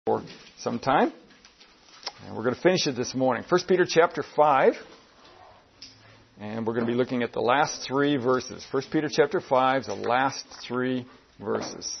for some time. And we're going to finish it this morning. 1 Peter chapter 5. And we're going to be looking at the last three verses. 1 Peter chapter 5, the last three verses.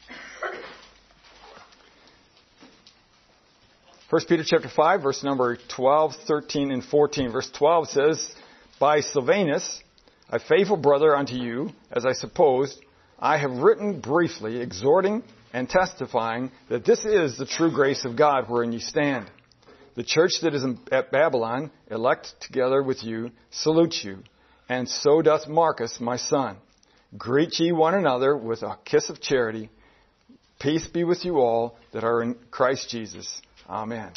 1 Peter chapter 5, verse number 12, 13, and 14. Verse 12 says, "By Silvanus, a faithful brother unto you, as I supposed, I have written briefly, exhorting and testifying that this is the true grace of God wherein you stand. The church that is at Babylon, elect together with you, salutes you, and so doth Marcus, my son. Greet ye one another with a kiss of charity. Peace be with you all that are in Christ Jesus. Amen."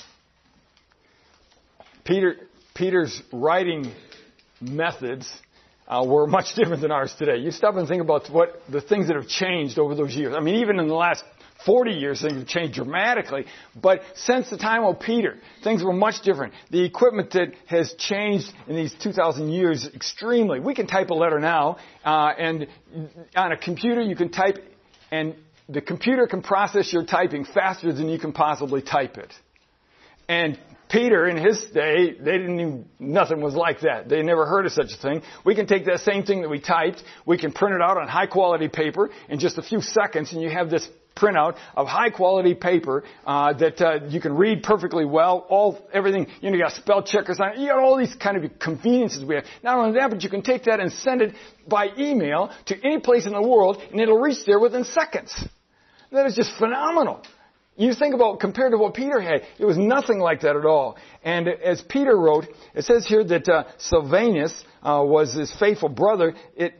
Peter's writing methods were much different than ours today. You stop and think about what the things that have changed over those years. I mean, even in the last 40 years, things have changed dramatically. But since the time of Peter, things were much different. The equipment that has changed in these 2,000 years extremely. We can type a letter now, and on a computer you can type, and the computer can process your typing faster than you can possibly type it. And Peter, in his day, nothing was like that. They never heard of such a thing. We can take that same thing that we typed, we can print it out on high quality paper in just a few seconds, and you have this printout of high quality paper that you can read perfectly well. Everything, you got spell checkers on it. You got all these kind of conveniences we have. Not only that, but you can take that and send it by email to any place in the world, and it'll reach there within seconds. That is just phenomenal. You think about, compared to what Peter had, it was nothing like that at all. And as Peter wrote, it says here that Silvanus was his faithful brother.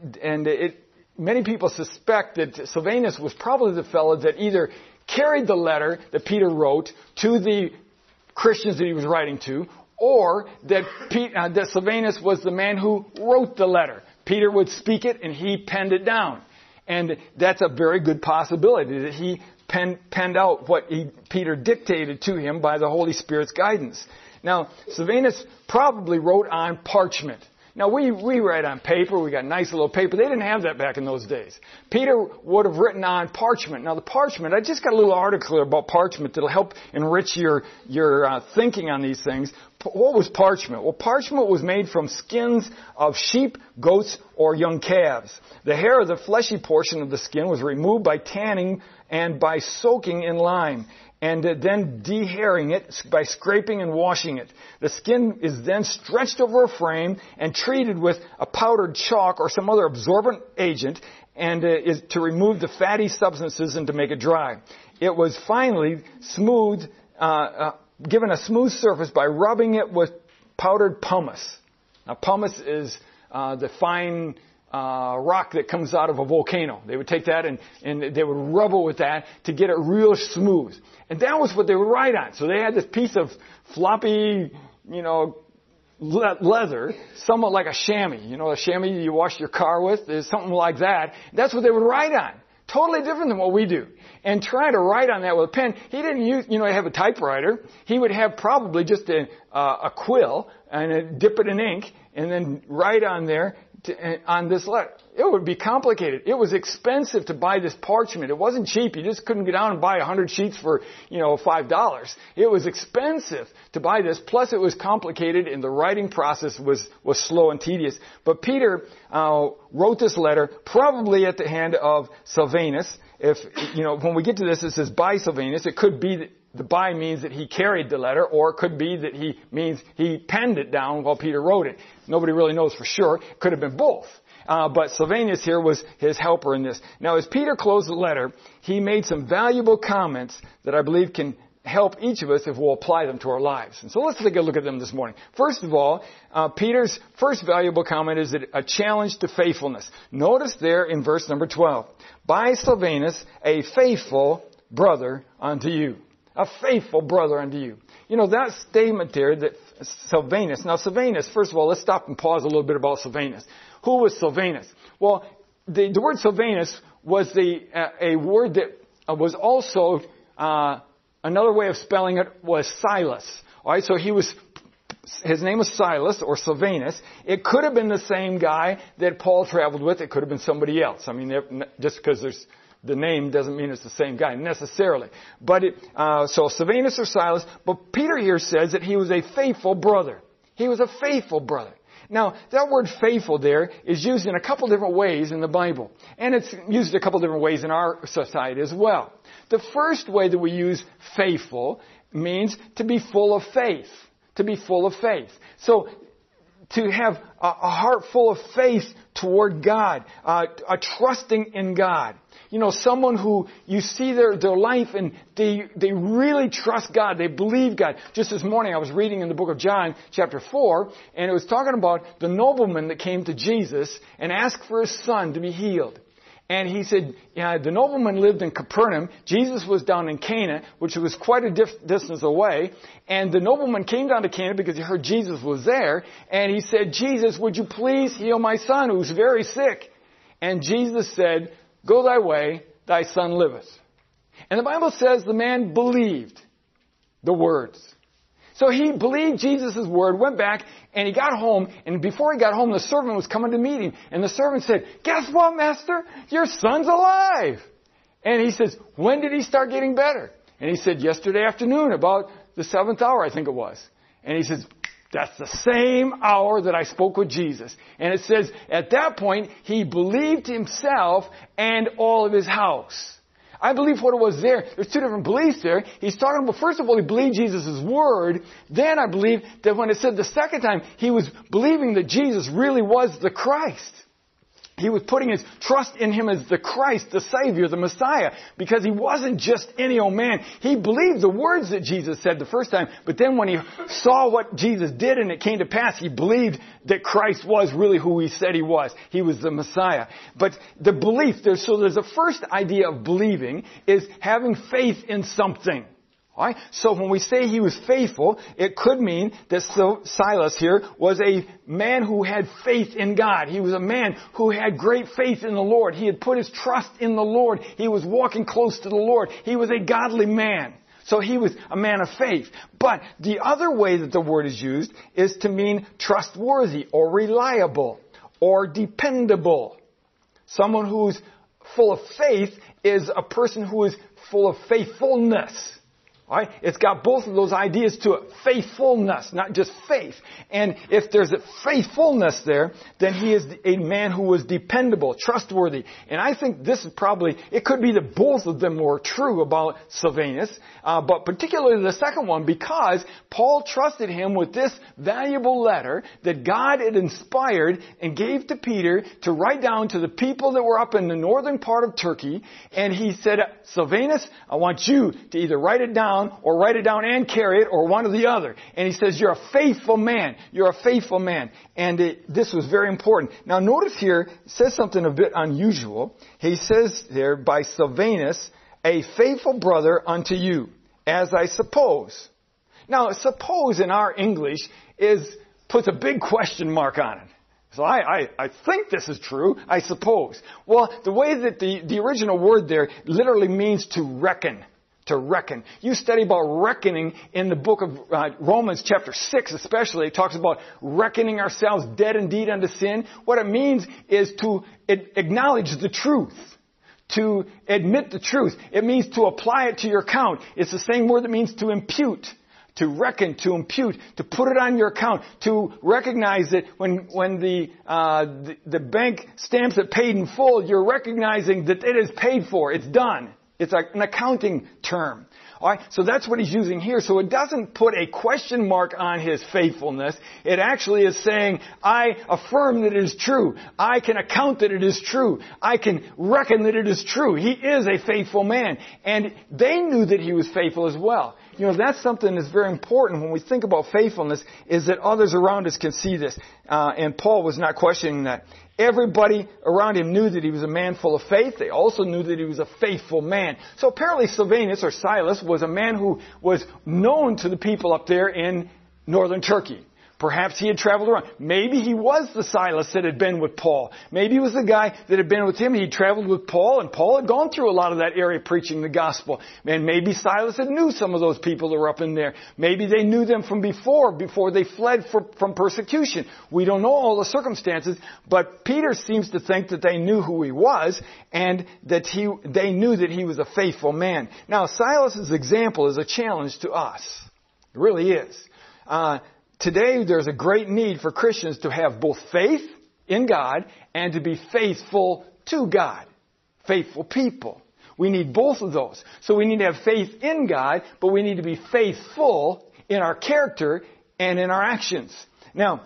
Many people suspect that Silvanus was probably the fellow that either carried the letter that Peter wrote to the Christians that he was writing to, or that Silvanus was the man who wrote the letter. Peter would speak it and he penned it down. And that's a very good possibility that he penned out what Peter dictated to him by the Holy Spirit's guidance. Now, Silvanus probably wrote on parchment. Now, we write on paper. We got nice little paper. They didn't have that back in those days. Peter would have written on parchment. Now, the parchment, I just got a little article about parchment that'll help enrich your thinking on these things. What was parchment? Well, parchment was made from skins of sheep, goats, or young calves. The hair of the fleshy portion of the skin was removed by tanning and by soaking in lime, and then dehairing it by scraping and washing it. The skin is then stretched over a frame and treated with a powdered chalk or some other absorbent agent, and is to remove the fatty substances and to make it dry. It was finally given a smooth surface by rubbing it with powdered pumice. Now, pumice is the fine rock that comes out of a volcano. They would take that and they would rub it with that to get it real smooth. And that was what they would write on. So they had this piece of floppy, leather, somewhat like a chamois. A chamois you wash your car with is something like that. That's what they would write on. Totally different than what we do. And trying to write on that with a pen, he didn't use, have a typewriter. He would have probably just a quill and dip it in ink and then write on there on this letter. It would be complicated. It was expensive to buy this parchment. It wasn't cheap. You just couldn't go down and buy 100 sheets for, $5. It was expensive to buy this. Plus it was complicated and the writing process was slow and tedious. But Peter wrote this letter probably at the hand of Silvanus. When we get to this, it says by Silvanus. It could be that the by means that he carried the letter, or it could be that he means he penned it down while Peter wrote it. Nobody really knows for sure. It could have been both. But Silvanus here was his helper in this. Now, as Peter closed the letter, he made some valuable comments that I believe can help each of us if we'll apply them to our lives. And so let's take a look at them this morning. First of all, Peter's first valuable comment is a challenge to faithfulness. Notice there in verse number 12, "By Silvanus, a faithful brother unto you." A faithful brother unto you. That statement there that Silvanus. Now, Silvanus, first of all, let's stop and pause a little bit about Silvanus. Who was Silvanus? Well, the word Silvanus was a word that was also, another way of spelling it was Silas. All right, so his name was Silas or Silvanus. It could have been the same guy that Paul traveled with. It could have been somebody else. I mean, just because there's the name doesn't mean it's the same guy necessarily. But so Silvanus or Silas, but Peter here says that he was a faithful brother. He was a faithful brother. Now, that word faithful there is used in a couple different ways in the Bible. And it's used a couple different ways in our society as well. The first way that we use faithful means to be full of faith. To be full of faith. So, to have a heart full of faith toward God, a trusting in God. You know, someone who you see their life and they really trust God. They believe God. Just this morning I was reading in the book of John, chapter 4, and it was talking about the nobleman that came to Jesus and asked for his son to be healed. And he said, the nobleman lived in Capernaum. Jesus was down in Cana, which was quite a distance away. And the nobleman came down to Cana because he heard Jesus was there. And he said, Jesus, would you please heal my son who's very sick? And Jesus said, go thy way, thy son liveth. And the Bible says the man believed the words. So he believed Jesus' word, went back, and he got home, and before he got home, the servant was coming to meet him. And the servant said, guess what, master? Your son's alive. And he says, when did he start getting better? And he said, yesterday afternoon, about the 7th hour, I think it was. And he says, that's the same hour that I spoke with Jesus. And it says, at that point, he believed himself and all of his house. I believe what it was there, there's two different beliefs there. He's talking about, first of all, he believed Jesus' word. Then I believe that when it said the second time, he was believing that Jesus really was the Christ. He was putting his trust in him as the Christ, the Savior, the Messiah, because he wasn't just any old man. He believed the words that Jesus said the first time, but then when he saw what Jesus did and it came to pass, he believed that Christ was really who he said he was. He was the Messiah. But the belief, there's a first idea of believing is having faith in something. All right? So when we say he was faithful, it could mean that Silas here was a man who had faith in God. He was a man who had great faith in the Lord. He had put his trust in the Lord. He was walking close to the Lord. He was a godly man. So he was a man of faith. But the other way that the word is used is to mean trustworthy or reliable or dependable. Someone who's full of faith is a person who is full of faithfulness. All right? It's got both of those ideas to it. Faithfulness, not just faith. And if there's a faithfulness there, then he is a man who was dependable, trustworthy. And I think this is probably, it could be that both of them were true about Silvanus, but particularly the second one, because Paul trusted him with this valuable letter that God had inspired and gave to Peter to write down to the people that were up in the northern part of Turkey. And he said, Silvanus, I want you to either write it down or write it down and carry it, or one or the other. And he says, you're a faithful man. You're a faithful man. And this was very important. Now notice here, it says something a bit unusual. He says there, by Silvanus, a faithful brother unto you, as I suppose. Now, suppose in our English puts a big question mark on it. So I think this is true, I suppose. Well, the way that the original word there literally means to reckon. To reckon. You study about reckoning in the book of Romans chapter 6 especially. It talks about reckoning ourselves dead indeed unto sin. What it means is to acknowledge the truth. To admit the truth. It means to apply it to your account. It's the same word that means to impute. To reckon, to impute, to put it on your account, to recognize that when the bank stamps it paid in full, you're recognizing that it is paid for. It's done. It's an accounting term. All right, so that's what he's using here. So it doesn't put a question mark on his faithfulness. It actually is saying, I affirm that it is true. I can account that it is true. I can reckon that it is true. He is a faithful man. And they knew that he was faithful as well. You know, that's something that's very important when we think about faithfulness, is that others around us can see this. And Paul was not questioning that. Everybody around him knew that he was a man full of faith. They also knew that he was a faithful man. So apparently Silvanus, or Silas, was a man who was known to the people up there in northern Turkey. Perhaps he had traveled around. Maybe he was the Silas that had been with Paul. Maybe he was the guy that had been with him. He traveled with Paul, and Paul had gone through a lot of that area preaching the gospel. And maybe Silas had knew some of those people that were up in there. Maybe they knew them from before they fled from persecution. We don't know all the circumstances, but Peter seems to think that they knew who he was, and that they knew that he was a faithful man. Now, Silas's example is a challenge to us. It really is. Today, there's a great need for Christians to have both faith in God and to be faithful to God. Faithful people. We need both of those. So we need to have faith in God, but we need to be faithful in our character and in our actions. Now,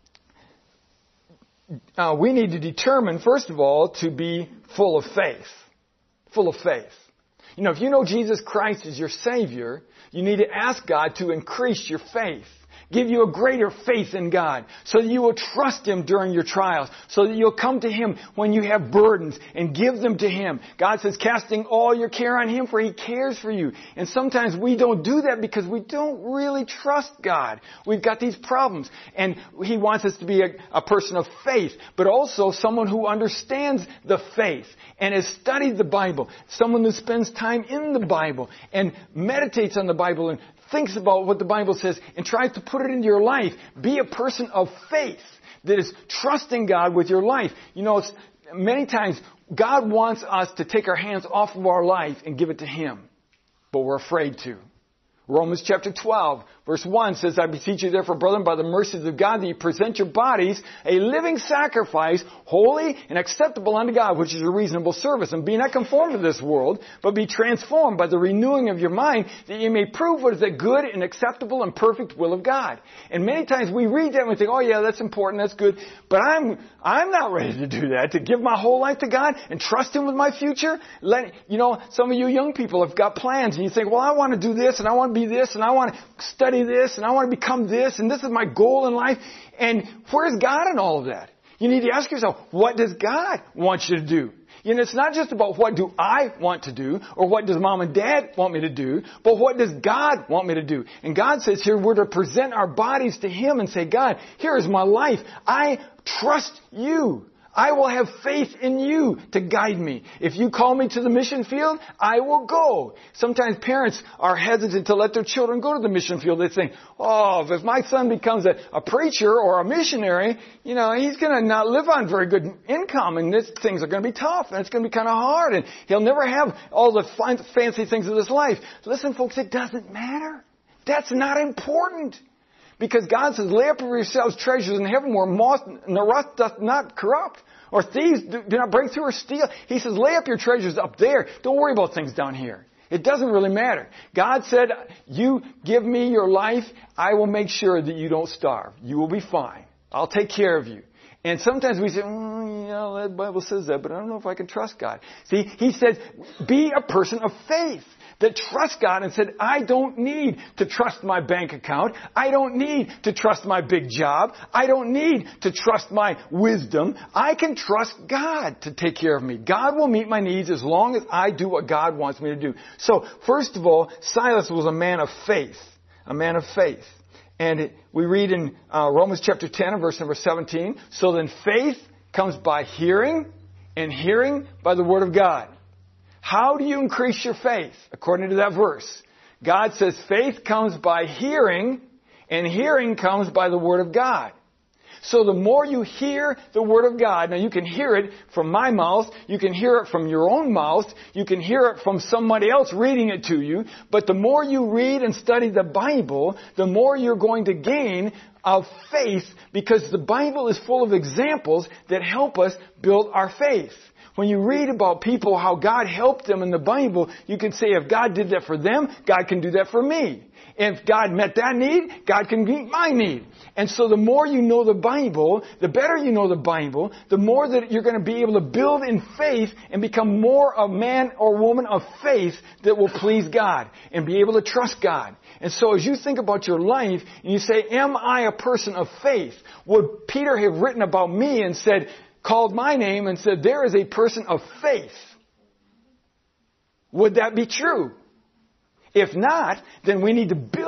we need to determine, first of all, to be full of faith. Full of faith. You know, if you know Jesus Christ as your Savior, you need to ask God to increase your faith. Give you a greater faith in God so that you will trust Him during your trials, so that you'll come to Him when you have burdens and give them to Him. God says, casting all your care on Him, for He cares for you. And sometimes we don't do that because we don't really trust God. We've got these problems. And He wants us to be a person of faith, but also someone who understands the faith and has studied the Bible. Someone who spends time in the Bible and meditates on the Bible and thinks about what the Bible says and tries to put it into your life. Be a person of faith that is trusting God with your life. You know, many times God wants us to take our hands off of our life and give it to Him, but we're afraid to. Romans chapter 12, verse 1 says, I beseech you therefore, brethren, by the mercies of God, that you present your bodies a living sacrifice, holy and acceptable unto God, which is your reasonable service. And be not conformed to this world, but be transformed by the renewing of your mind, that you may prove what is the good and acceptable and perfect will of God. And many times we read that and we think, oh yeah, that's important, that's good. But I'm not ready to do that, to give my whole life to God and trust Him with my future. Some of you young people have got plans and you think, well, I want to do this and I want to be this and I want to study this and I want to become this and this is my goal in life. And where's God in all of that? You need to ask yourself, what does God want you to do? You know, it's not just about what do I want to do or what does mom and dad want me to do, but what does God want me to do? And God says here we're to present our bodies to Him and say, God, here is my life. I trust you. I will have faith in you to guide me. If you call me to the mission field, I will go. Sometimes parents are hesitant to let their children go to the mission field. They think, oh, if my son becomes a preacher or a missionary, you know, he's going to not live on very good income and things are going to be tough and it's going to be kind of hard and he'll never have all the fancy things of this life. Listen, folks, it doesn't matter. That's not important. Because God says, lay up for yourselves treasures in heaven where moth and the rust doth not corrupt, or thieves do not break through or steal. He says, lay up your treasures up there. Don't worry about things down here. It doesn't really matter. God said, you give me your life, I will make sure that you don't starve. You will be fine. I'll take care of you. And sometimes we say, that Bible says that, but I don't know if I can trust God. See, He said, be a person of faith that trusts God and said, I don't need to trust my bank account. I don't need to trust my big job. I don't need to trust my wisdom. I can trust God to take care of me. God will meet my needs as long as I do what God wants me to do. So, first of all, Silas was a man of faith. A man of faith. And we read in Romans chapter 10 and verse number 17, so then faith comes by hearing, and hearing by the Word of God. How do you increase your faith? According to that verse, God says faith comes by hearing, and hearing comes by the Word of God. So the more you hear the Word of God, now you can hear it from my mouth, you can hear it from your own mouth, you can hear it from somebody else reading it to you, but the more you read and study the Bible, the more you're going to gain of faith, because the Bible is full of examples that help us build our faith. When you read about people, how God helped them in the Bible, you can say, if God did that for them, God can do that for me. If God met that need, God can meet my need. And so the more you know the Bible, the better you know the Bible, the more that you're going to be able to build in faith and become more a man or woman of faith that will please God and be able to trust God. And so as you think about your life and you say, am I a person of faith? Would Peter have written about me and said, called my name and said, there is a person of faith? Would that be true? If not, then we need to build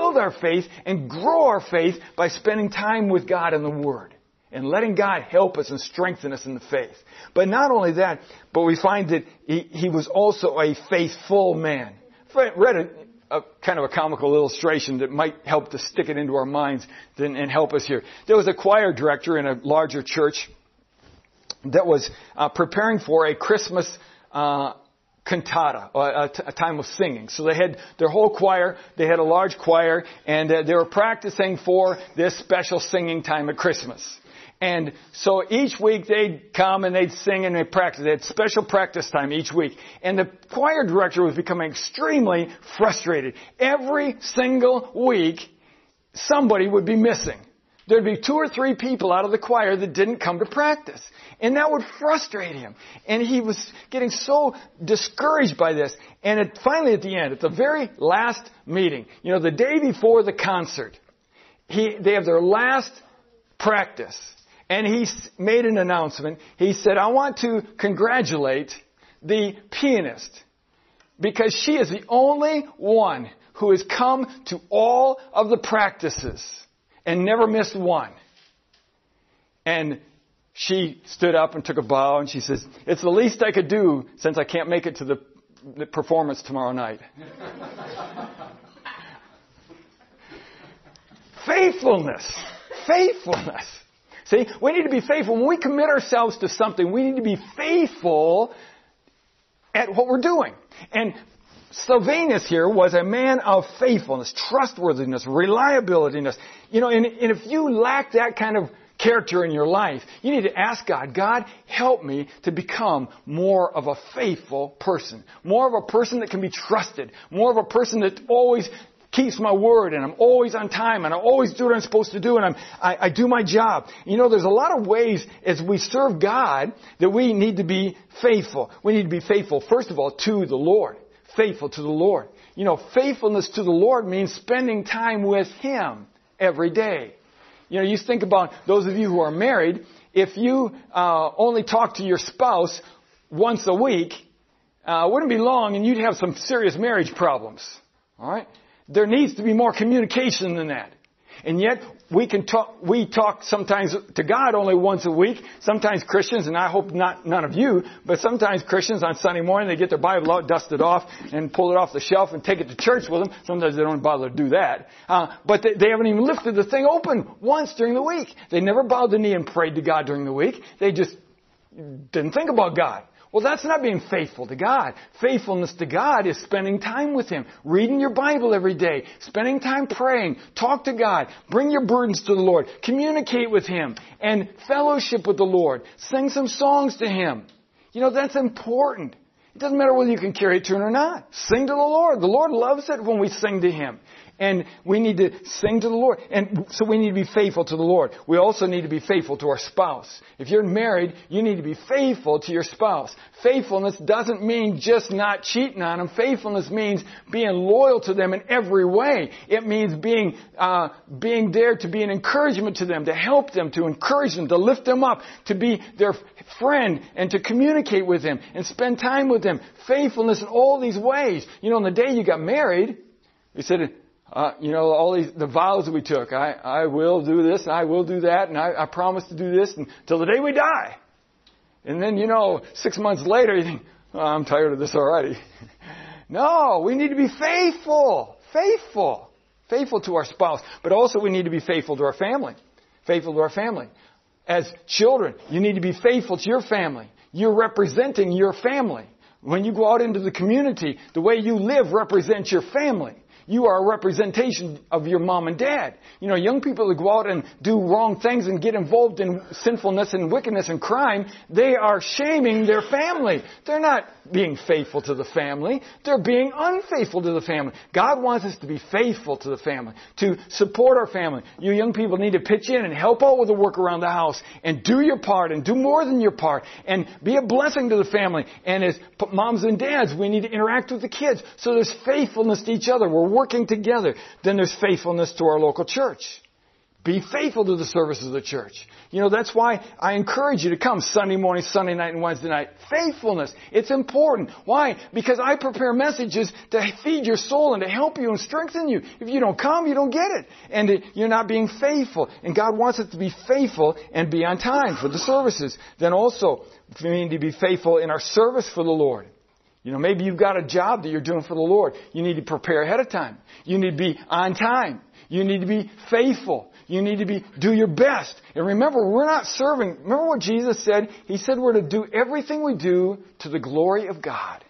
build our faith and grow our faith by spending time with God in the Word and letting God help us and strengthen us in the faith. But not only that, but we find that he was also a faithful man. I read a kind of a comical illustration that might help to stick it into our minds and help us here. There was a choir director in a larger church that was preparing for a Christmas cantata, a time of singing. So they had their whole choir, they had a large choir, and they were practicing for this special singing time at Christmas. And so each week they'd come and they'd sing and they'd practice. They had special practice time each week. And the choir director was becoming extremely frustrated. Every single week, somebody would be missing. There'd be 2 or 3 people out of the choir that didn't come to practice. And that would frustrate him. And he was getting so discouraged by this. And finally at the end, at the very last meeting, the day before the concert, they have their last practice. And he made an announcement. He said, I want to congratulate the pianist because she is the only one who has come to all of the practices and never missed one. And she stood up and took a bow and she says, it's the least I could do since I can't make it to the performance tomorrow night. Faithfulness. Faithfulness. See, we need to be faithful. When we commit ourselves to something, we need to be faithful at what we're doing. And Silvanus here was a man of faithfulness, trustworthiness, reliability. And if you lack that kind of character in your life, you need to ask God, God, help me to become more of a faithful person. More of a person that can be trusted. More of a person that always keeps my word and I'm always on time and I always do what I'm supposed to do and I do my job. There's a lot of ways as we serve God that we need to be faithful. We need to be faithful, first of all, to the Lord. Faithful to the Lord. Faithfulness to the Lord means spending time with Him every day. You think about those of you who are married. If you only talk to your spouse once a week, it wouldn't be long and you'd have some serious marriage problems. All right? There needs to be more communication than that. And yet, we talk sometimes to God only once a week. Sometimes Christians, and I hope none of you, but sometimes Christians on Sunday morning, they get their Bible out, dust it off, and pull it off the shelf and take it to church with them. Sometimes they don't bother to do that. But they haven't even lifted the thing open once during the week. They never bowed the knee and prayed to God during the week. They just didn't think about God. Well, that's not being faithful to God. Faithfulness to God is spending time with Him, reading your Bible every day, spending time praying, talk to God, bring your burdens to the Lord, communicate with Him, and fellowship with the Lord. Sing some songs to Him. That's important. It doesn't matter whether you can carry a tune or not. Sing to the Lord. The Lord loves it when we sing to Him. And we need to sing to the Lord. And so we need to be faithful to the Lord. We also need to be faithful to our spouse. If you're married, you need to be faithful to your spouse. Faithfulness doesn't mean just not cheating on them. Faithfulness means being loyal to them in every way. It means being there to be an encouragement to them, to help them, to encourage them, to lift them up, to be their friend, and to communicate with them and spend time with them. Faithfulness in all these ways. On the day you got married, you said, all the vows that we took. I will do this, and I will do that, and I promise to do this until the day we die. And then, 6 months later, you think, I'm tired of this already. No, we need to be faithful. Faithful. Faithful to our spouse. But also we need to be faithful to our family. Faithful to our family. As children, you need to be faithful to your family. You're representing your family. When you go out into the community, the way you live represents your family. You are a representation of your mom and dad. Young people that go out and do wrong things and get involved in sinfulness and wickedness and crime, they are shaming their family. They're not being faithful to the family. They're being unfaithful to the family. God wants us to be faithful to the family, to support our family. You young people need to pitch in and help out with the work around the house and do your part and do more than your part and be a blessing to the family. And as moms and dads, we need to interact with the kids. So there's faithfulness to each other. We're working together. Then there's faithfulness to our local church. Be faithful to the services of the church. You know, that's why I encourage you to come Sunday morning, Sunday night, and Wednesday night. Faithfulness. It's important. Why? Because I prepare messages to feed your soul and to help you and strengthen you. If you don't come, you don't get it. And you're not being faithful. And God wants us to be faithful and be on time for the services. Then also, we need to be faithful in our service for the Lord. You know, maybe you've got a job that you're doing for the Lord. You need to prepare ahead of time. You need to be on time. You need to be faithful. You need to do your best. And remember, we're not serving. Remember what Jesus said? He said we're to do everything we do to the glory of God.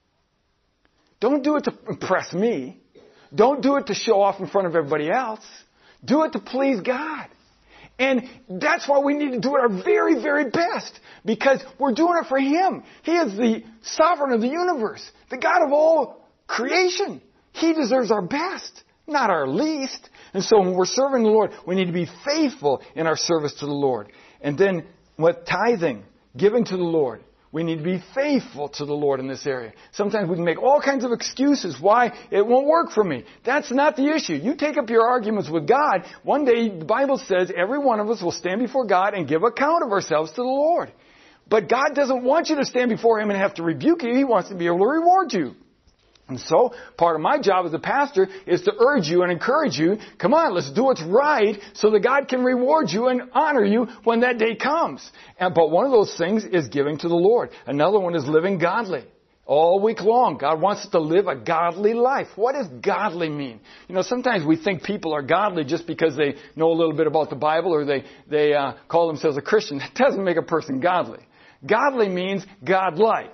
Don't do it to impress me. Don't do it to show off in front of everybody else. Do it to please God. And that's why we need to do it our very, very best. Because we're doing it for Him. He is the sovereign of the universe. The God of all creation. He deserves our best, not our least. And so when we're serving the Lord, we need to be faithful in our service to the Lord. And then with tithing, giving to the Lord, we need to be faithful to the Lord in this area. Sometimes we can make all kinds of excuses why it won't work for me. That's not the issue. You take up your arguments with God. One day, the Bible says every one of us will stand before God and give account of ourselves to the Lord. But God doesn't want you to stand before Him and have to rebuke you. He wants to be able to reward you. And so, part of my job as a pastor is to urge you and encourage you, come on, let's do what's right so that God can reward you and honor you when that day comes. But one of those things is giving to the Lord. Another one is living godly. All week long, God wants us to live a godly life. What does godly mean? You know, sometimes we think people are godly just because they know a little bit about the Bible or they call themselves a Christian. That doesn't make a person godly. Godly means God-like.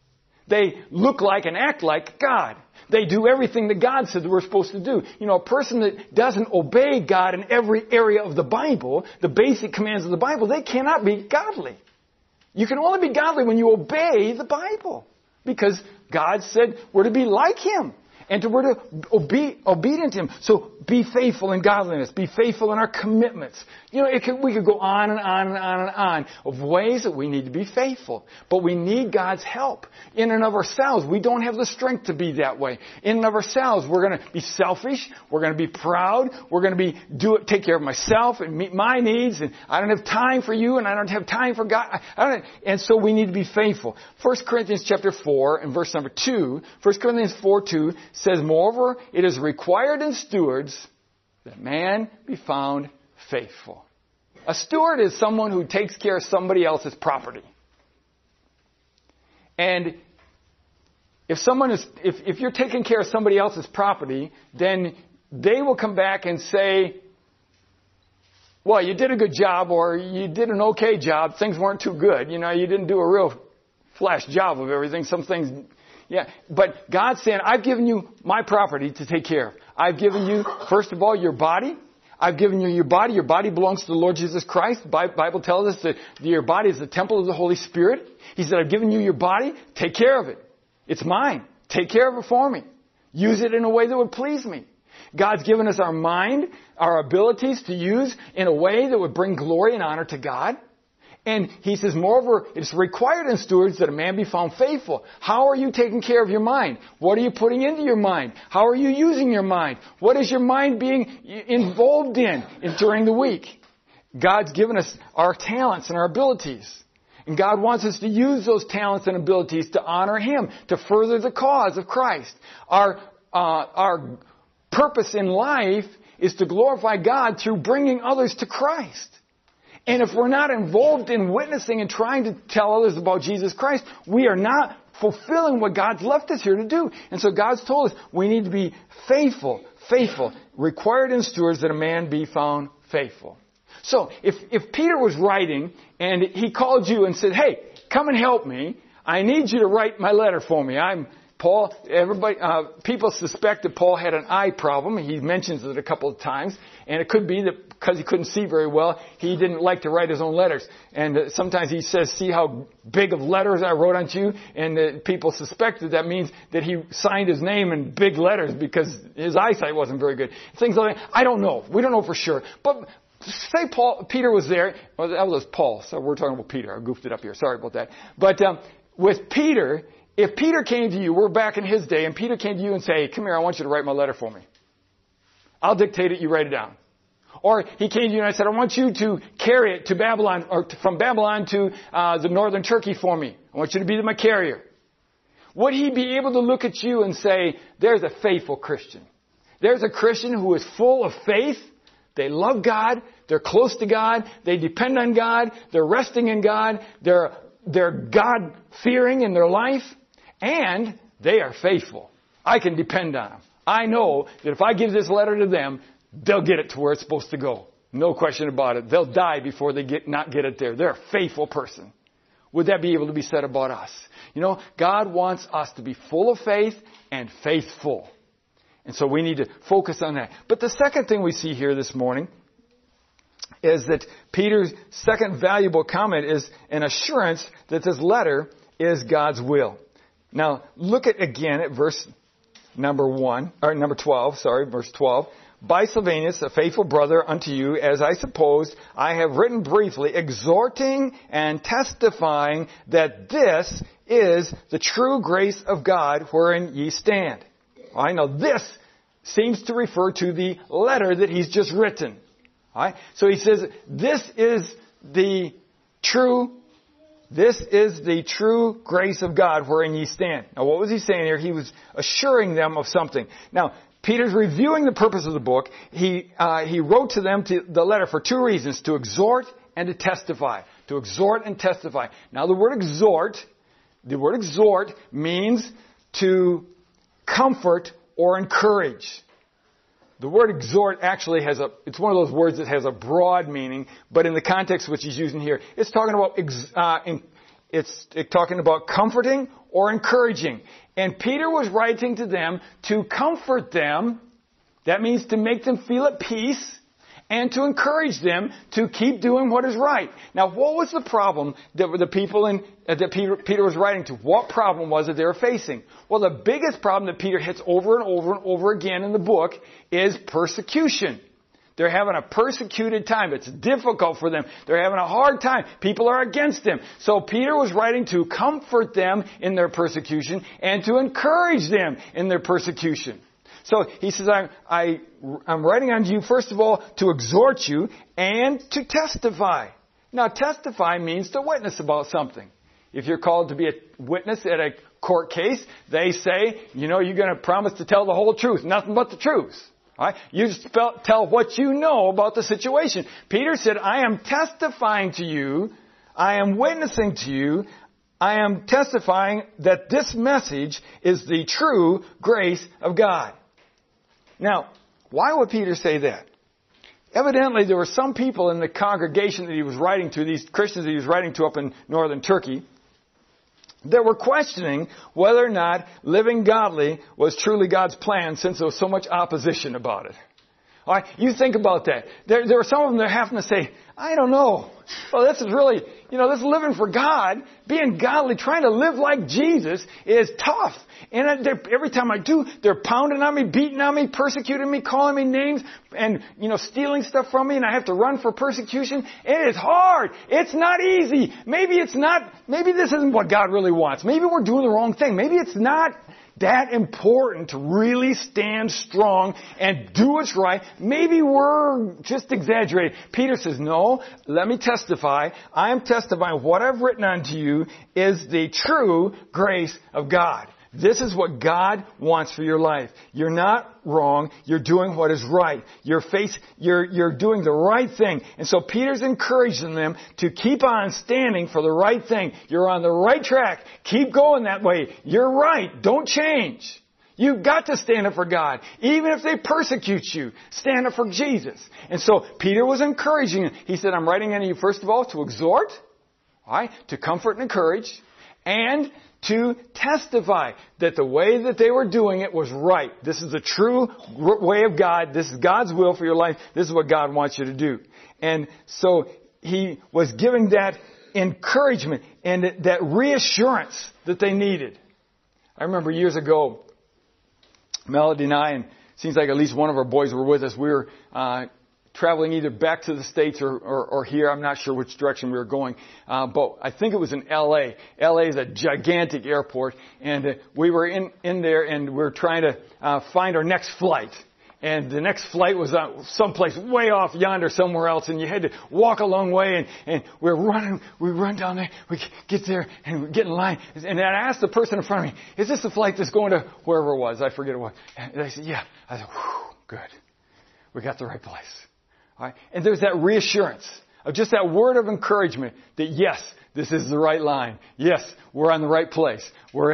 They look like and act like God. They do everything that God said that we're supposed to do. You know, a person that doesn't obey God in every area of the Bible, the basic commands of the Bible, they cannot be godly. You can only be godly when you obey the Bible. Because God said we're to be like Him. And we're to be obedient to Him. So be faithful in godliness. Be faithful in our commitments. You know, we could go on and on and on and on of ways that we need to be faithful. But we need God's help. In and of ourselves, we don't have the strength to be that way. In and of ourselves, we're going to be selfish. We're going to be proud. We're going to take care of myself and meet my needs. And I don't have time for you and I don't have time for God. And so we need to be faithful. 1 Corinthians chapter 4 and verse number 2. 1 Corinthians 4:2 says, moreover, it is required in stewards that man be found faithful. A steward is someone who takes care of somebody else's property. And if you're taking care of somebody else's property, then they will come back and say, well, you did a good job or you did an okay job. Things weren't too good. You know, you didn't do a real flash job of everything. Some things... Yeah, but God's saying, I've given you my property to take care of. I've given you, first of all, your body. I've given you your body. Your body belongs to the Lord Jesus Christ. The Bible tells us that your body is the temple of the Holy Spirit. He said, I've given you your body. Take care of it. It's mine. Take care of it for me. Use it in a way that would please me. God's given us our mind, our abilities to use in a way that would bring glory and honor to God. And He says, moreover, it's required in stewards that a man be found faithful. How are you taking care of your mind? What are you putting into your mind? How are you using your mind? What is your mind being involved in during the week? God's given us our talents and our abilities. And God wants us to use those talents and abilities to honor Him, to further the cause of Christ. Our purpose in life is to glorify God through bringing others to Christ. And if we're not involved in witnessing and trying to tell others about Jesus Christ, we are not fulfilling what God's left us here to do. And so God's told us we need to be faithful, required in stewards that a man be found faithful. So if Peter was writing and he called you and said, hey, come and help me. I need you to write my letter for me. Paul, people suspect that Paul had an eye problem. He mentions it a couple of times. And it could be that because he couldn't see very well, he didn't like to write his own letters. And sometimes he says, see how big of letters I wrote onto you? And people suspect that means that he signed his name in big letters because his eyesight wasn't very good. Things like that. I don't know. We don't know for sure. But say Peter was there. Well, that was Paul. So we're talking about Peter. I goofed it up here. Sorry about that. But with Peter... If Peter came to you, we're back in his day, and Peter came to you and say, hey, come here, I want you to write my letter for me. I'll dictate it, you write it down. Or he came to you and I said, I want you to carry it to Babylon, or from Babylon to the northern Turkey for me. I want you to be my carrier. Would he be able to look at you and say, there's a faithful Christian. There's a Christian who is full of faith. They love God. They're close to God. They depend on God. They're resting in God. They're God-fearing in their life. And they are faithful. I can depend on them. I know that if I give this letter to them, they'll get it to where it's supposed to go. No question about it. They'll die before they not get it there. They're a faithful person. Would that be able to be said about us? You know, God wants us to be full of faith and faithful. And so we need to focus on that. But the second thing we see here this morning is that Peter's second valuable comment is an assurance that this letter is God's will. Now, look again at verse number 12, verse 12. By Silvanus, a faithful brother unto you, as I supposed, I have written briefly, exhorting and testifying that this is the true grace of God wherein ye stand. I know this seems to refer to the letter that he's just written. All right? So he says, this is the true grace of God wherein ye stand. Now what was he saying here? He was assuring them of something. Now, Peter's reviewing the purpose of the book. He wrote to them the letter for two reasons, to exhort and to testify. To exhort and testify. Now the word exhort means to comfort or encourage. The word exhort actually it's one of those words that has a broad meaning, but in the context which he's using here, it's talking about comforting or encouraging. And Peter was writing to them to comfort them. That means to make them feel at peace and to encourage them to keep doing what is right. Now, what was the problem that the people that Peter was writing to? What problem was it they were facing? Well, the biggest problem that Peter hits over and over and over again in the book is persecution. They're having a persecuted time. It's difficult for them. They're having a hard time. People are against them. So Peter was writing to comfort them in their persecution and to encourage them in their persecution. So he says, I'm writing unto you, first of all, to exhort you and to testify. Now, testify means to witness about something. If you're called to be a witness at a court case, they say, you're going to promise to tell the whole truth, nothing but the truth. All right? You just tell what you know about the situation. Peter said, I am testifying to you, I am witnessing to you, I am testifying that this message is the true grace of God. Now, why would Peter say that? Evidently, there were some people in the congregation that he was writing to, these Christians that he was writing to up in northern Turkey, that were questioning whether or not living godly was truly God's plan, since there was so much opposition about it. All right, you think about that. There were some of them that are having to say, I don't know. Well, this is really, this living for God, being godly, trying to live like Jesus is tough. And every time I do, they're pounding on me, beating on me, persecuting me, calling me names, and, stealing stuff from me, and I have to run for persecution. It is hard. It's not easy. Maybe this isn't what God really wants. Maybe we're doing the wrong thing. Maybe it's not that important to really stand strong and do what's right. Maybe we're just exaggerating. Peter says, no, let me testify. I am testifying what I've written unto you is the true grace of God. This is what God wants for your life. You're not wrong. You're doing what is right. You're doing the right thing. And so Peter's encouraging them to keep on standing for the right thing. You're on the right track. Keep going that way. You're right. Don't change. You've got to stand up for God. Even if they persecute you, stand up for Jesus. And so Peter was encouraging them. He said, I'm writing unto you, first of all, to exhort, all right, to comfort and encourage, and to testify that the way that they were doing it was right. This is the true way of God. This is God's will for your life. This is what God wants you to do. And so he was giving that encouragement and that reassurance that they needed. I remember years ago, Melody and I, and it seems like at least one of our boys were with us, we were traveling either back to the States or here. I'm not sure which direction we were going. But I think it was in L.A. L.A. is a gigantic airport. And we were in there and we were trying to find our next flight. and the next flight was someplace way off yonder somewhere else, and you had to walk a long way, and we run down there, we get there, and we get in line, and I asked the person in front of me, is this the flight that's going to wherever it was? I forget what. And they said, yeah. I said, whew, good. We got the right place. All right? And there's that reassurance of just that word of encouragement that yes, this is the right line. Yes, we're on the right place.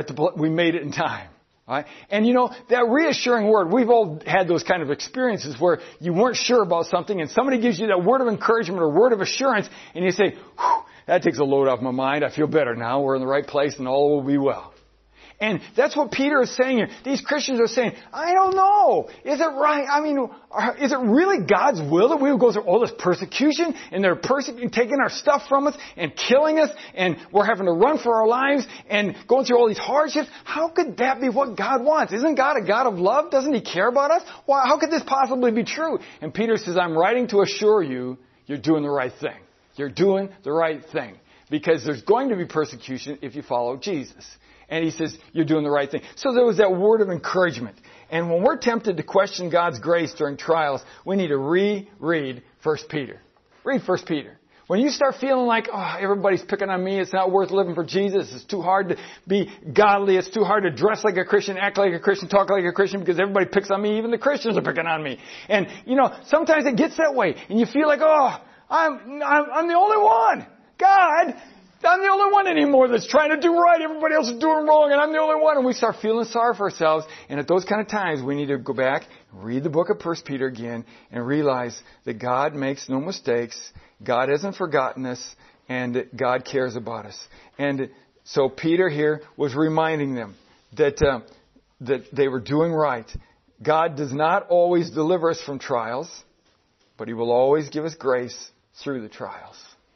We made it in time. All right? And that reassuring word, we've all had those kind of experiences where you weren't sure about something and somebody gives you that word of encouragement or word of assurance and you say, whew, that takes a load off my mind. I feel better now. We're in the right place and all will be well. And that's what Peter is saying here. These Christians are saying, I don't know. Is it right? I mean, is it really God's will that we would go through all this persecution and they're taking our stuff from us and killing us and we're having to run for our lives and going through all these hardships? How could that be what God wants? Isn't God a God of love? Doesn't He care about us? Why, how could this possibly be true? And Peter says, I'm writing to assure you, you're doing the right thing. You're doing the right thing. Because there's going to be persecution if you follow Jesus. And he says, you're doing the right thing. So there was that word of encouragement. And when we're tempted to question God's grace during trials, we need to reread 1 Peter. Read 1 Peter. When you start feeling like, everybody's picking on me, it's not worth living for Jesus, it's too hard to be godly, it's too hard to dress like a Christian, act like a Christian, talk like a Christian, because everybody picks on me, even the Christians are picking on me. And, sometimes it gets that way. And you feel like, I'm the only one. God, I'm the only one anymore that's trying to do right. Everybody else is doing wrong, and I'm the only one. And we start feeling sorry for ourselves. And at those kind of times, we need to go back, read the book of 1 Peter again, and realize that God makes no mistakes. God hasn't forgotten us, and God cares about us. And so Peter here was reminding them that they were doing right. God does not always deliver us from trials, but He will always give us grace through the trials.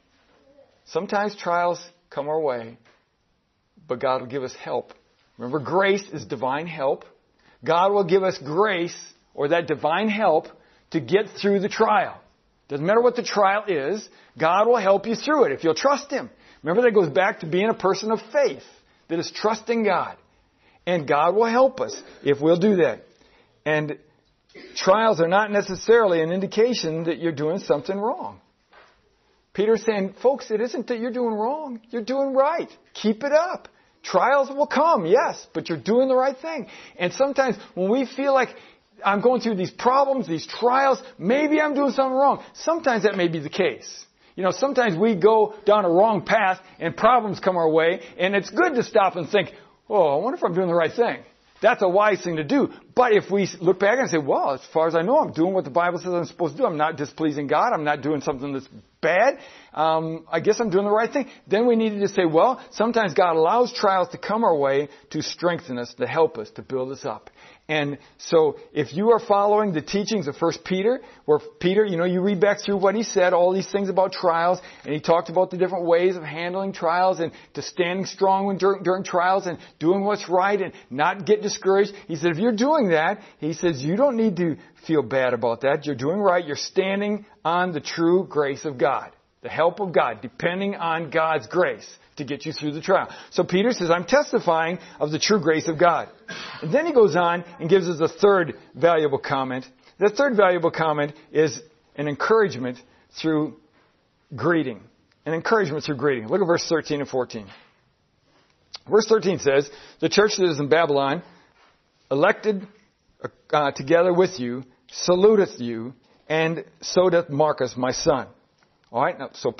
Sometimes trials come our way, but God will give us help. Remember, grace is divine help. God will give us grace, or that divine help, to get through the trial. Doesn't matter what the trial is, God will help you through it if you'll trust Him. Remember, that goes back to being a person of faith, that is trusting God. And God will help us if we'll do that. And trials are not necessarily an indication that you're doing something wrong. Peter's saying, folks, it isn't that you're doing wrong. You're doing right. Keep it up. Trials will come, yes, but you're doing the right thing. And sometimes when we feel like I'm going through these problems, these trials, maybe I'm doing something wrong. Sometimes that may be the case. Sometimes we go down a wrong path and problems come our way, and it's good to stop and think, I wonder if I'm doing the right thing. That's a wise thing to do. But if we look back and say, well, as far as I know, I'm doing what the Bible says I'm supposed to do. I'm not displeasing God. I'm not doing something that's bad. I guess I'm doing the right thing. Then we need to say, well, sometimes God allows trials to come our way to strengthen us, to help us, to build us up. And so if you are following the teachings of 1 Peter, where Peter, you read back through what he said, all these things about trials, and he talked about the different ways of handling trials and to standing strong during trials and doing what's right and not get discouraged. He said, if you're doing that, he says, you don't need to feel bad about that. You're doing right. You're standing on the true grace of God, the help of God, depending on God's grace to get you through the trial. So Peter says, I'm testifying of the true grace of God. And then he goes on and gives us a third valuable comment. The third valuable comment is an encouragement through greeting. An encouragement through greeting. Look at verse 13 and 14. Verse 13 says, the church that is in Babylon, elected together with you, saluteth you, and so doth Marcus, my son. All right. Now, so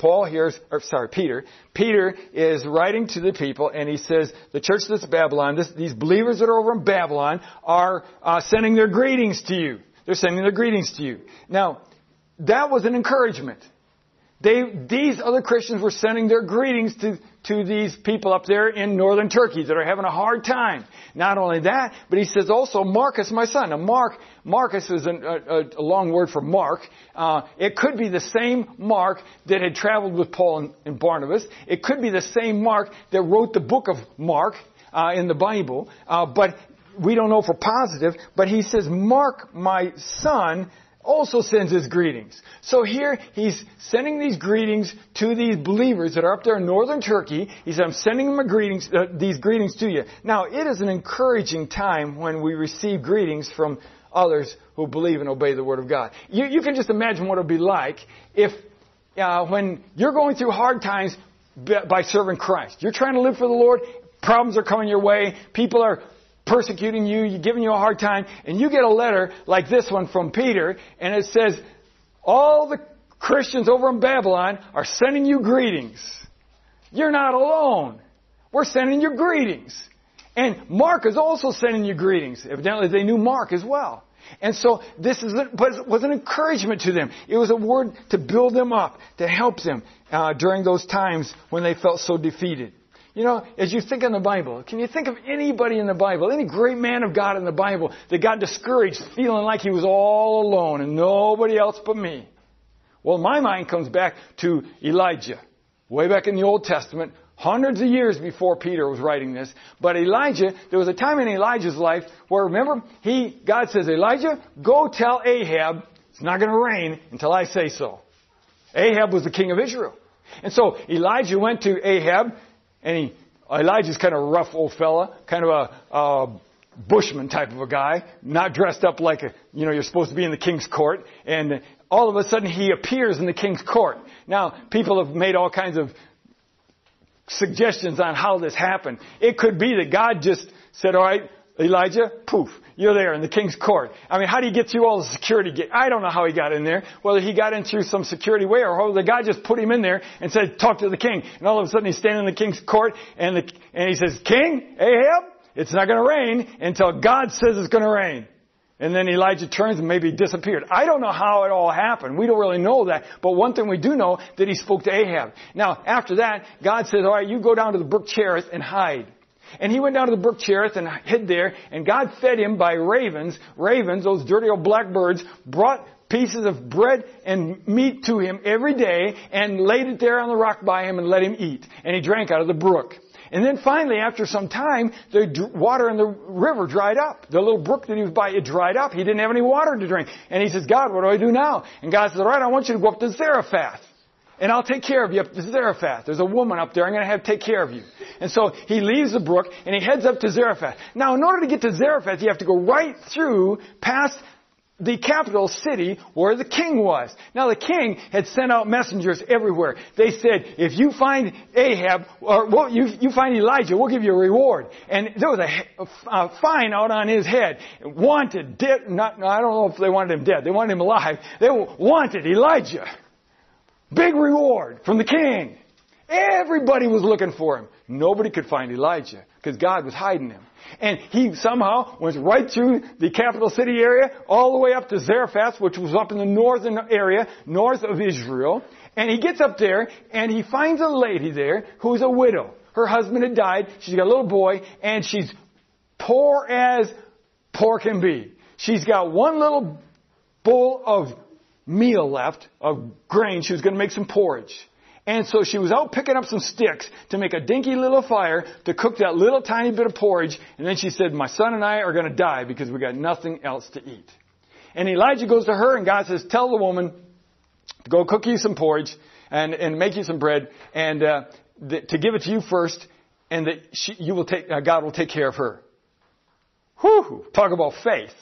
Peter is writing to the people, and he says the church that's Babylon, these believers that are over in Babylon are sending their greetings to you. They're sending their greetings to you. Now, that was an encouragement. These other Christians were sending their greetings to these people up there in northern Turkey that are having a hard time. Not only that, but he says also, Marcus, my son. Now, Marcus is a long word for Mark. It could be the same Mark that had traveled with Paul and Barnabas. It could be the same Mark that wrote the book of Mark in the Bible. But we don't know for positive. But he says, Mark, my son, also sends his greetings. So here he's sending these greetings to these believers that are up there in northern Turkey. He said, I'm sending them these greetings to you. Now, it is an encouraging time when we receive greetings from others who believe and obey the Word of God. You can just imagine what it would be like if when you're going through hard times by serving Christ. You're trying to live for the Lord, problems are coming your way, people are persecuting you, you're giving you a hard time, and you get a letter like this one from Peter, and it says, all the Christians over in Babylon are sending you greetings. You're not alone. We're sending you greetings. And Mark is also sending you greetings. Evidently they knew Mark as well. And so this was an encouragement to them. It was a word to build them up, to help them during those times when they felt so defeated. You know, as you think in the Bible, can you think of anybody in the Bible, any great man of God in the Bible that got discouraged feeling like he was all alone and nobody else but me? Well, my mind comes back to Elijah, way back in the Old Testament, hundreds of years before Peter was writing this. But Elijah, there was a time in Elijah's life where, remember, God says, Elijah, go tell Ahab it's not going to rain until I say so. Ahab was the king of Israel. And so Elijah went to Ahab, and Elijah's kind of a rough old fella, kind of a bushman type of a guy, not dressed up like you're supposed to be in the king's court. And all of a sudden he appears in the king's court. Now, people have made all kinds of suggestions on how this happened. It could be that God just said, all right, Elijah, poof, you're there in the king's court. I mean, how do you get through all the security gate? I don't know how he got in there. Whether he got in through some security way or whether God just put him in there and said, talk to the king. And all of a sudden he's standing in the king's court and he says, King, Ahab, it's not going to rain until God says it's going to rain. And then Elijah turns and maybe disappeared. I don't know how it all happened. We don't really know that. But one thing we do know, that he spoke to Ahab. Now, after that, God says, all right, you go down to the brook Cherith and hide. And he went down to the brook Cherith and hid there. And God fed him by ravens. Ravens, those dirty old blackbirds, brought pieces of bread and meat to him every day and laid it there on the rock by him and let him eat. And he drank out of the brook. And then finally, after some time, the water in the river dried up. The little brook that he was by, it dried up. He didn't have any water to drink. And he says, God, what do I do now? And God says, all right, I want you to go up to Zarephath. And I'll take care of you up to Zarephath. There's a woman up there. I'm going to have to take care of you. And so he leaves the brook and he heads up to Zarephath. Now, in order to get to Zarephath, you have to go right through past the capital city where the king was. Now the king had sent out messengers everywhere. They said, if you find Ahab, or you find Elijah, we'll give you a reward. And there was a fine out on his head. Wanted, dead, I don't know if they wanted him dead. They wanted him alive. They wanted Elijah. Big reward from the king. Everybody was looking for him. Nobody could find Elijah because God was hiding him. And he somehow went right through the capital city area, all the way up to Zarephath, which was up in the northern area, north of Israel. And he gets up there, and he finds a lady there who's a widow. Her husband had died. She's got a little boy, and she's poor as poor can be. She's got one little bowl of meal left, of grain. She was going to make some porridge. And so she was out picking up some sticks to make a dinky little fire to cook that little tiny bit of porridge. And then she said, my son and I are going to die because we got nothing else to eat. And Elijah goes to her and God says, tell the woman to go cook you some porridge and make you some bread and to give it to you first and that God will take care of her. Whew, talk about faith.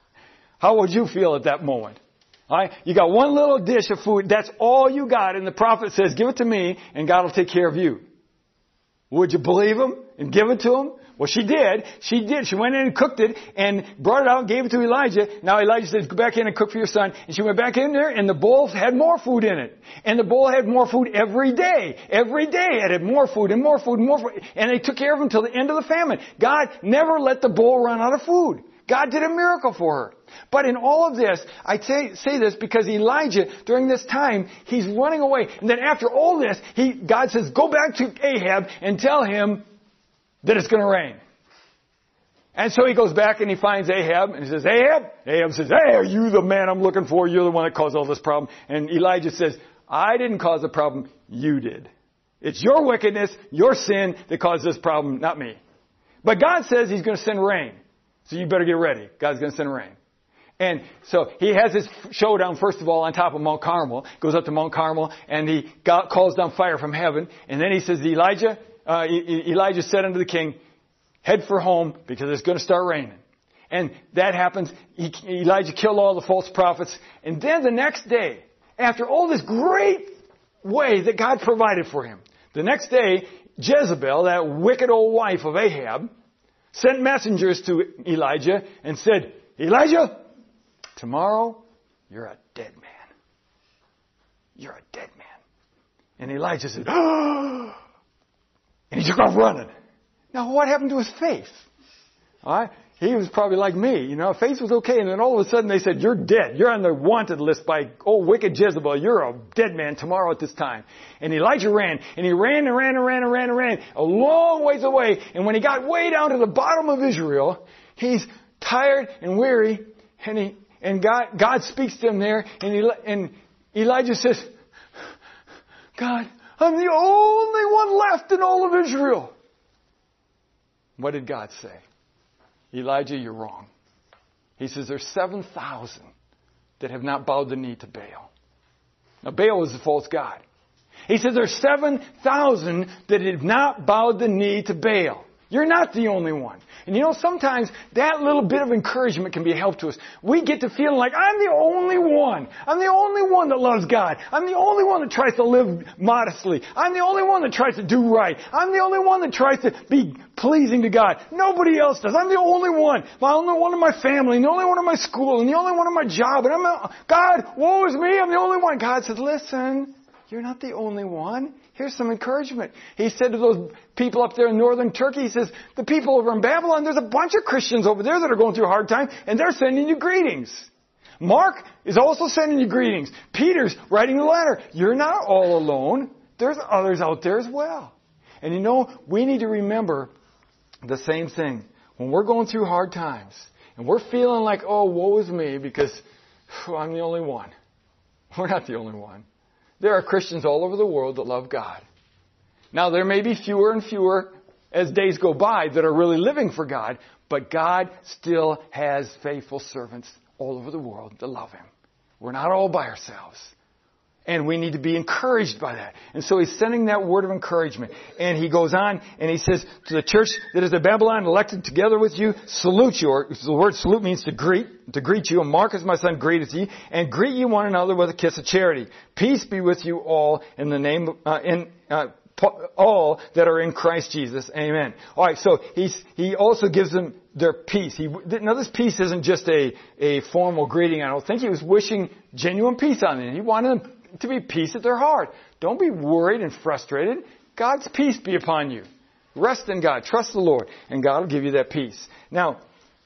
How would you feel at that moment? All right, you got one little dish of food. That's all you got. And the prophet says, give it to me and God will take care of you. Would you believe him and give it to him? Well, she did. She did. She went in and cooked it and brought it out and gave it to Elijah. Now Elijah says, go back in and cook for your son. And she went back in there and the bowl had more food in it. And the bowl had more food every day. Every day it had more food and more food and more food. And they took care of him till the end of the famine. God never let the bowl run out of food. God did a miracle for her. But in all of this, I say this because Elijah, during this time, he's running away. And then after all this, God says, go back to Ahab and tell him that it's going to rain. And so he goes back and he finds Ahab and he says, Ahab? Ahab says, hey, are you the man I'm looking for? You're the one that caused all this problem. And Elijah says, I didn't cause the problem. You did. It's your wickedness, your sin that caused this problem, not me. But God says he's going to send rain. So you better get ready. God's going to send rain. And so he has his showdown, first of all, on top of Mount Carmel. Goes up to Mount Carmel, and God calls down fire from heaven. And then he says, Elijah said unto the king, head for home, because it's going to start raining. And that happens. Elijah killed all the false prophets. And then the next day, after all this great way that God provided for him, the next day, Jezebel, that wicked old wife of Ahab, sent messengers to Elijah and said, Elijah, tomorrow you're a dead man. You're a dead man. And Elijah said, oh! And he took off running. Now what happened to his faith? All right? He was probably like me, faith was okay, and then all of a sudden they said, you're dead. You're on the wanted list by old wicked Jezebel. You're a dead man tomorrow at this time. And Elijah ran, and he ran and ran and ran and ran and ran a long ways away. And when he got way down to the bottom of Israel, he's tired and weary, and God speaks to him there, and Elijah says, God, I'm the only one left in all of Israel. What did God say? Elijah, you're wrong. He says there's 7,000 that have not bowed the knee to Baal. Now Baal is the false god. He says there's 7,000 that have not bowed the knee to Baal. You're not the only one. And sometimes that little bit of encouragement can be a help to us. We get to feeling like, I'm the only one. I'm the only one that loves God. I'm the only one that tries to live modestly. I'm the only one that tries to do right. I'm the only one that tries to be pleasing to God. Nobody else does. I'm the only one. I'm the only one in my family, and the only one in my school, and the only one in my job. And God, woe is me. I'm the only one. God says, listen, you're not the only one. Here's some encouragement. He said to those people up there in northern Turkey, he says, the people over in Babylon, there's a bunch of Christians over there that are going through a hard time, and they're sending you greetings. Mark is also sending you greetings. Peter's writing the letter. You're not all alone. There's others out there as well. And we need to remember the same thing. When we're going through hard times, and we're feeling like, oh, woe is me, because I'm the only one. We're not the only one. There are Christians all over the world that love God. Now, there may be fewer and fewer as days go by that are really living for God, but God still has faithful servants all over the world that love Him. We're not all by ourselves. And we need to be encouraged by that. And so He's sending that word of encouragement. And He goes on and He says, to the church that is at Babylon, elected together with you, salute you. Or the word salute means to greet you. And Marcus, my son, greeteth ye. And greet ye one another with a kiss of charity. Peace be with you all in the name all that are in Christ Jesus. Amen. All right, so He also gives them their peace. Now this peace isn't just a formal greeting. I don't think He was wishing genuine peace on them. He wanted them to be peace at their heart. Don't be worried and frustrated. God's peace be upon you. Rest in God. Trust the Lord. And God will give you that peace. Now,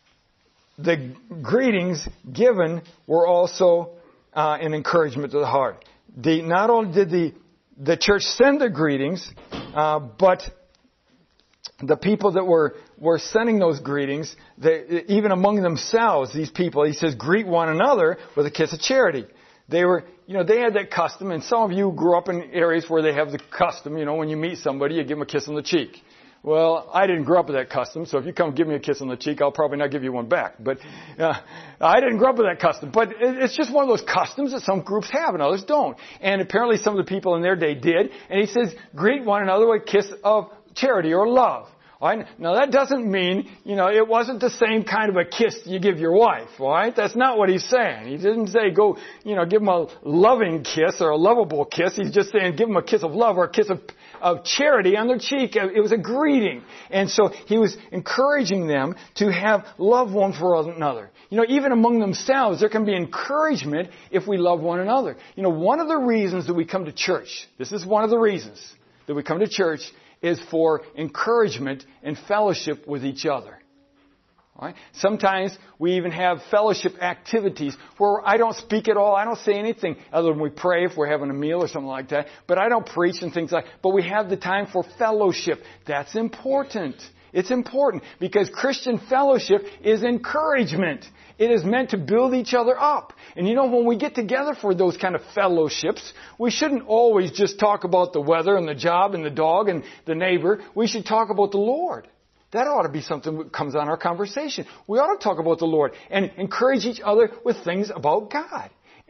the greetings given were also an encouragement to the heart. Not only did the church send the greetings, but the people that were sending those greetings, even among themselves, these people, He says, greet one another with a kiss of charity. They had that custom, and some of you grew up in areas where they have the custom, when you meet somebody, you give them a kiss on the cheek. Well, I didn't grow up with that custom, so if you come give me a kiss on the cheek, I'll probably not give you one back. But I didn't grow up with that custom. But it's just one of those customs that some groups have and others don't. And apparently some of the people in their day did. And He says, greet one another with a kiss of charity or love. All right? Now that doesn't mean, it wasn't the same kind of a kiss you give your wife. All right? That's not what He's saying. He didn't say go, give them a loving kiss or a lovable kiss. He's just saying give them a kiss of love or a kiss of charity on their cheek. It was a greeting. And so He was encouraging them to have love one for another. Even among themselves, there can be encouragement if we love one another. One of the reasons that we come to church, this is one of the reasons that we come to church, is for encouragement and fellowship with each other. All right? Sometimes we even have fellowship activities where I don't speak at all. I don't say anything other than we pray if we're having a meal or something like that. But I don't preach and things like that. But we have the time for fellowship. That's important. It's important because Christian fellowship is encouragement. It is meant to build each other up. And when we get together for those kind of fellowships, we shouldn't always just talk about the weather and the job and the dog and the neighbor. We should talk about the Lord. That ought to be something that comes on our conversation. We ought to talk about the Lord and encourage each other with things about God.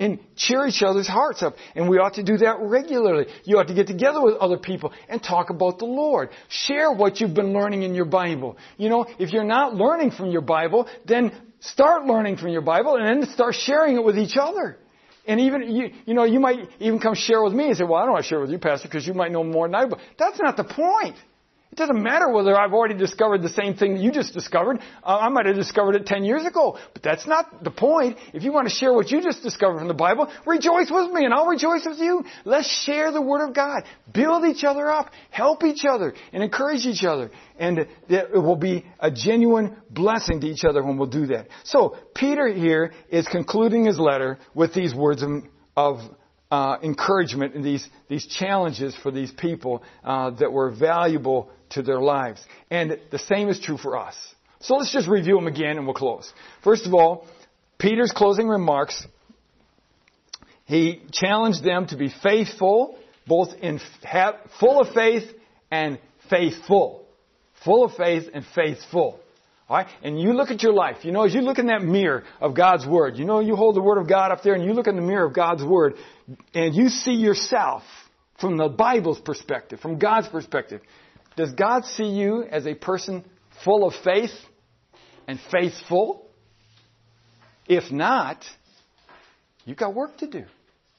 and cheer each other's hearts up. And we ought to do that regularly. You ought to get together with other people and talk about the Lord. Share what you've been learning in your Bible. You know, if you're not learning from your Bible, then start learning from your Bible and then start sharing it with each other. And even, you might even come share with me and say, well, I don't want to share with you, Pastor, because you might know more than I do. That's not the point. It doesn't matter whether I've already discovered the same thing that you just discovered. I might have discovered it 10 years ago. But that's not the point. If you want to share what you just discovered from the Bible, rejoice with me and I'll rejoice with you. Let's share the Word of God. Build each other up. Help each other and encourage each other. And it will be a genuine blessing to each other when we'll do that. So Peter here is concluding his letter with these words of encouragement and these challenges for these people that were valuable to their lives. And the same is true for us. So let's just review them again and we'll close. First of all, Peter's closing remarks, he challenged them to be faithful, both full of faith and faithful. Full of faith and faithful. All right? And you look at your life. You know, as you look in that mirror of God's Word, you know, you hold the Word of God up there and you look in the mirror of God's Word and you see yourself from the Bible's perspective, from God's perspective. Does God see you as a person full of faith and faithful? If not, you've got work to do.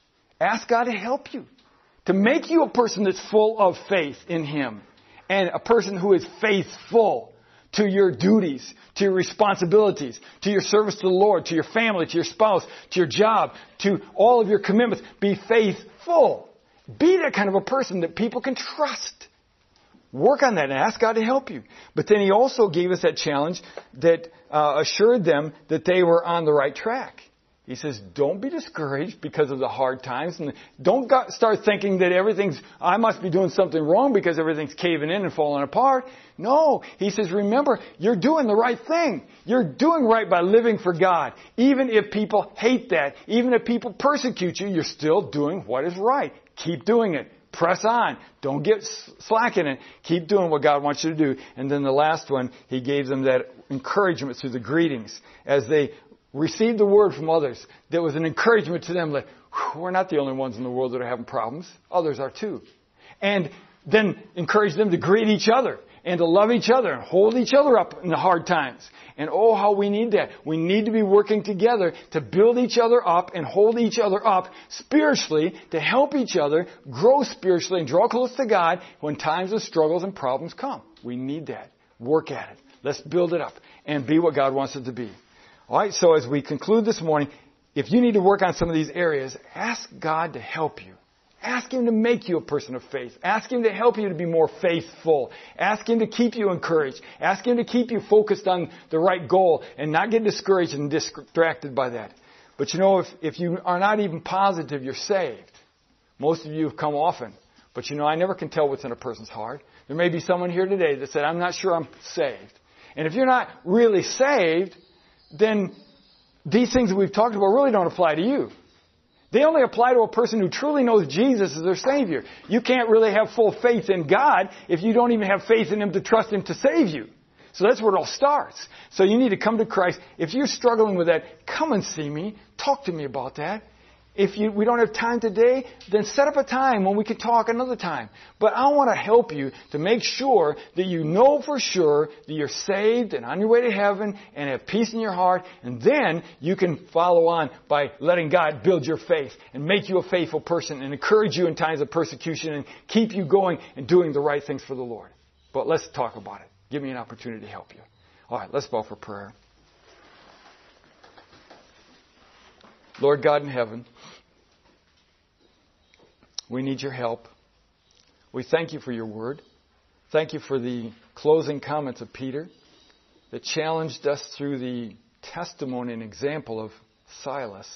Ask God to help you, to make you a person that's full of faith in Him and a person who is faithful to your duties, to your responsibilities, to your service to the Lord, to your family, to your spouse, to your job, to all of your commitments. Be faithful. Be that kind of a person that people can trust. Work on that and ask God to help you. But then he also gave us that challenge that assured them that they were on the right track. He says, don't be discouraged because of the hard times. And don't start thinking that I must be doing something wrong because everything's caving in and falling apart. No. He says, remember, you're doing the right thing. You're doing right by living for God. Even if people hate that, even if people persecute you, you're still doing what is right. Keep doing it. Press on. Don't get slack in it. Keep doing what God wants you to do. And then the last one, he gave them that encouragement through the greetings as they received the word from others. There was an encouragement to them like, we're not the only ones in the world that are having problems. Others are too. And then encourage them to greet each other and to love each other and hold each other up in the hard times. And oh, how we need that. We need to be working together to build each other up and hold each other up spiritually to help each other grow spiritually and draw close to God when times of struggles and problems come. We need that. Work at it. Let's build it up and be what God wants it to be. All right, so as we conclude this morning, if you need to work on some of these areas, ask God to help you. Ask Him to make you a person of faith. Ask Him to help you to be more faithful. Ask Him to keep you encouraged. Ask Him to keep you focused on the right goal and not get discouraged and distracted by that. But you know, if you are not even positive you're saved, most of you have come often, but you know, I never can tell what's in a person's heart. There may be someone here today that said, I'm not sure I'm saved. And if you're not really saved, then these things that we've talked about really don't apply to you. They only apply to a person who truly knows Jesus as their Savior. You can't really have full faith in God if you don't even have faith in Him to trust Him to save you. So that's where it all starts. So you need to come to Christ. If you're struggling with that, come and see me. Talk to me about that. If we don't have time today, then set up a time when we can talk another time. But I want to help you to make sure that you know for sure that you're saved and on your way to heaven and have peace in your heart. And then you can follow on by letting God build your faith and make you a faithful person and encourage you in times of persecution and keep you going and doing the right things for the Lord. But let's talk about it. Give me an opportunity to help you. All right, let's bow for prayer. Lord God in heaven, we need your help. We thank you for your word. Thank you for the closing comments of Peter that challenged us through the testimony and example of Silas.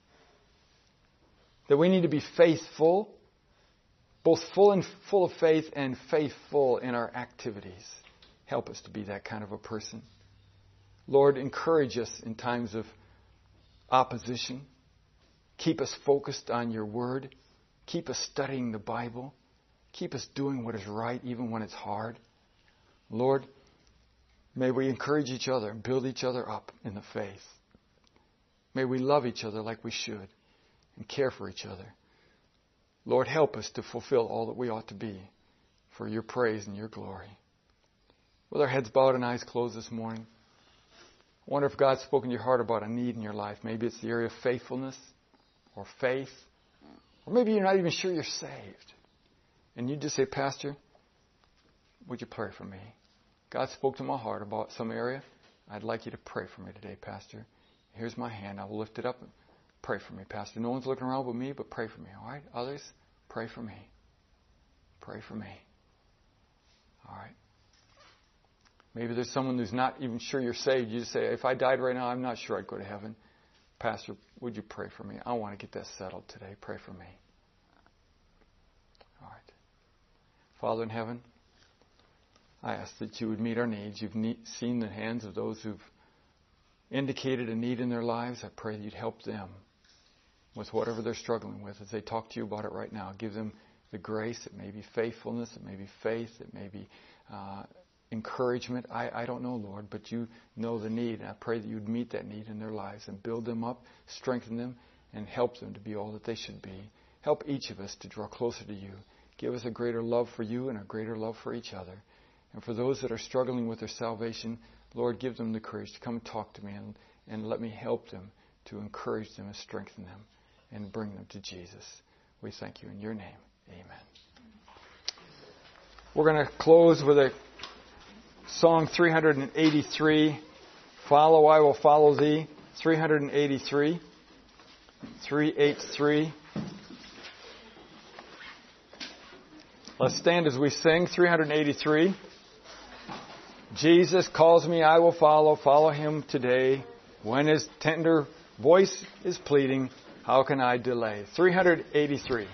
That we need to be faithful, both full of faith and faithful in our activities. Help us to be that kind of a person. Lord, encourage us in times of opposition. Keep us focused on your word. Keep us studying the Bible. Keep us doing what is right even when it's hard. Lord, may we encourage each other and build each other up in the faith. May we love each other like we should. and care for each other. Lord, help us to fulfill all that we ought to be for your praise and your glory. With our heads bowed and eyes closed this morning, I wonder if God's spoken to your heart about a need in your life. Maybe it's the area of faithfulness or faith, or maybe you're not even sure you're saved. And you just say, Pastor, would you pray for me? God spoke to my heart about some area. I'd like you to pray for me today, Pastor. Here's my hand. I will lift it up and pray for me, Pastor. No one's looking around but me, but pray for me, all right? Others, pray for me. Pray for me. All right. Maybe there's someone who's not even sure you're saved. You just say, if I died right now, I'm not sure I'd go to heaven. Pastor, would you pray for me? I want to get that settled today. Pray for me. All right. Father in heaven, I ask that you would meet our needs. You've seen the hands of those who've indicated a need in their lives. I pray that you'd help them with whatever they're struggling with as they talk to you about it right now. Give them the grace. It may be faithfulness. It may be faith. It may be encouragement. I don't know, Lord, but you know the need. And I pray that you would meet that need in their lives and build them up, strengthen them, and help them to be all that they should be. Help each of us to draw closer to you. Give us a greater love for you and a greater love for each other. And for those that are struggling with their salvation, Lord, give them the courage to come talk to me and let me help them to encourage them and strengthen them and bring them to Jesus. We thank you in your name. Amen. We're going to close with a song 383, Follow, I Will Follow Thee, 383, 383. Let's stand as we sing 383. Jesus calls me, I will follow him today. When his tender voice is pleading, how can I delay? 383.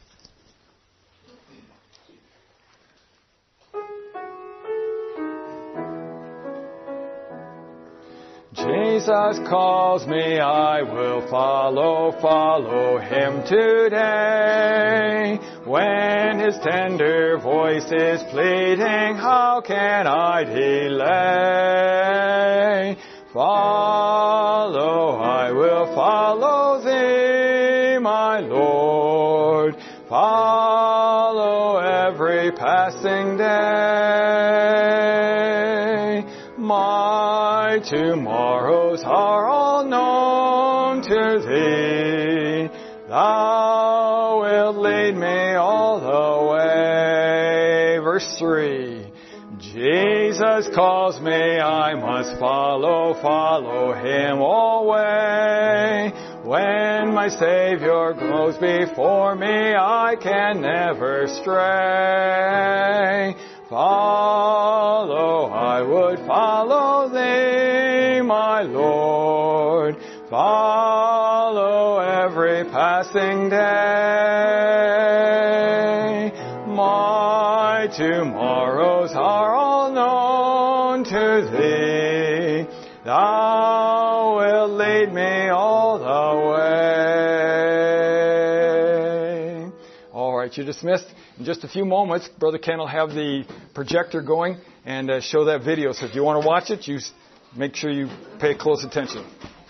Jesus calls me, I will follow him today. When his tender voice is pleading, how can I delay? Follow, I will follow thee, my Lord. Follow every passing day. My tomorrows are all known to thee. Thou wilt lead me all the way. Verse 3. Jesus calls me, I must follow him alway. When my Savior goes before me, I can never stray. Follow, I would follow thee, my Lord. Follow every passing day. My tomorrows are all known to thee. Thou wilt lead me all the way. All right, you're dismissed. In just a few moments, Brother Ken will have the projector going and show that video. So if you want to watch it, you make sure you pay close attention.